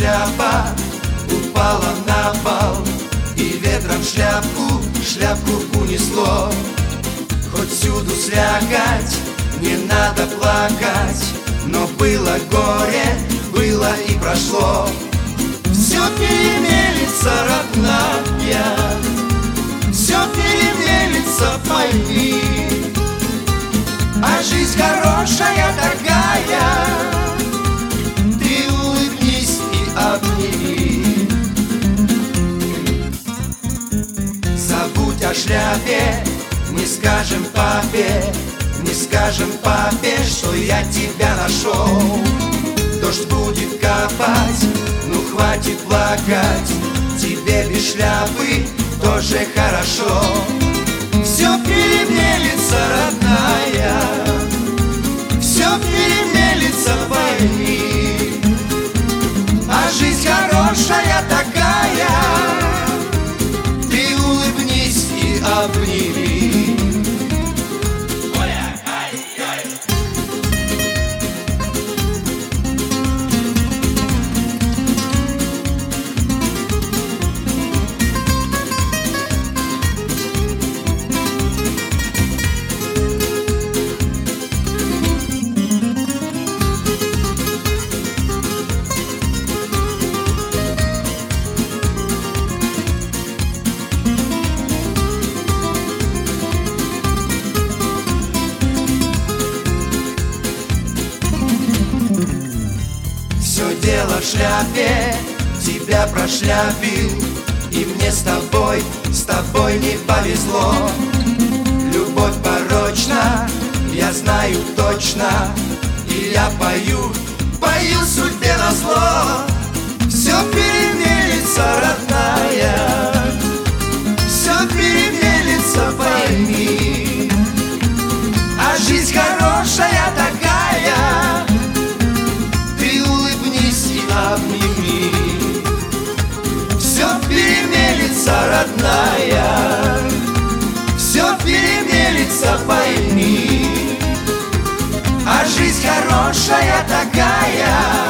шляпа упала на пол, и ветром шляпку унесло. Хоть всюду слякоть, не надо плакать, но было горе, было и прошло. Все перемелется, родная, все перемелется, пойми. А жизнь хорошая такая, ты улыбнись и обними. Забудь о шляпе, не скажем папе, не скажем папе, что я тебя нашел. Дождь будет капать, ну хватит плакать, тебе без шляпы тоже хорошо. Все перемелется, родная, все перемелется, пойми. А жизнь хорошая такая, ты улыбнись и обними. Все дело в шляпе, тебя прошляпил, и мне с тобой не повезло. Любовь порочна, я знаю точно, и я пою судьбе назло. Все перемелется, родная, все перемелется, пойми. А жизнь хорошая такая, обними. Все перемелется, родная, все перемелется, пойми. А жизнь хорошая такая,